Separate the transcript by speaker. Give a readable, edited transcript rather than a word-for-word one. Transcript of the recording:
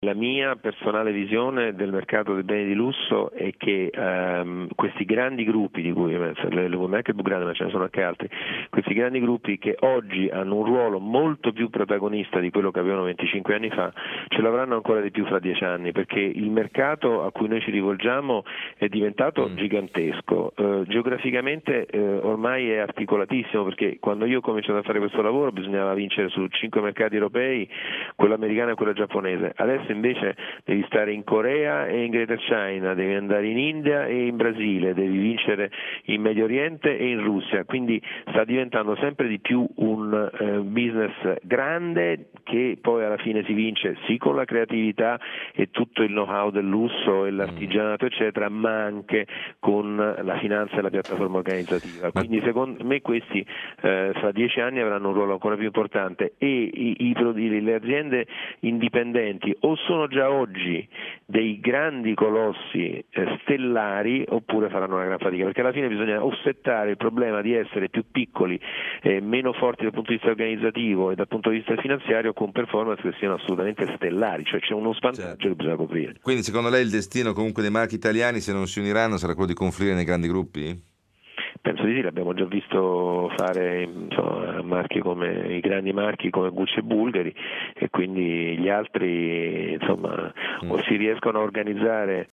Speaker 1: La mia personale visione del mercato dei beni di lusso è che questi grandi gruppi, di cui non è anche il più grande, ma ce ne sono anche altri, questi grandi gruppi che oggi hanno un ruolo molto più protagonista di quello che avevano 25 anni fa, ce l'avranno ancora di più fra 10 anni, perché il mercato a cui noi ci rivolgiamo è diventato gigantesco. Geograficamente ormai è articolatissimo, perché quando io ho cominciato a fare questo lavoro bisognava vincere su 5 mercati europei, quello americano e quello giapponese. Adesso invece devi stare in Corea e in Greater China, devi andare in India e in Brasile, devi vincere in Medio Oriente e in Russia, quindi sta diventando sempre di più un business grande, che poi alla fine si vince sì con la creatività e tutto il know-how del lusso e l'artigianato eccetera, ma anche con la finanza e la piattaforma organizzativa. Quindi secondo me questi fra 10 anni avranno un ruolo ancora più importante, e le aziende indipendenti o sono già oggi dei grandi colossi stellari, oppure faranno una gran fatica, perché alla fine bisogna offsettare il problema di essere più piccoli, meno forti dal punto di vista organizzativo e dal punto di vista finanziario, con performance che siano assolutamente stellari, cioè c'è uno svantaggio che bisogna coprire.
Speaker 2: Quindi secondo lei il destino comunque dei marchi italiani, se non si uniranno, sarà quello di confluire nei grandi gruppi?
Speaker 1: Penso di sì, l'abbiamo già visto fare, insomma, marchi come i grandi marchi come Gucci e Bulgari, e quindi gli altri insomma o si riescono a organizzare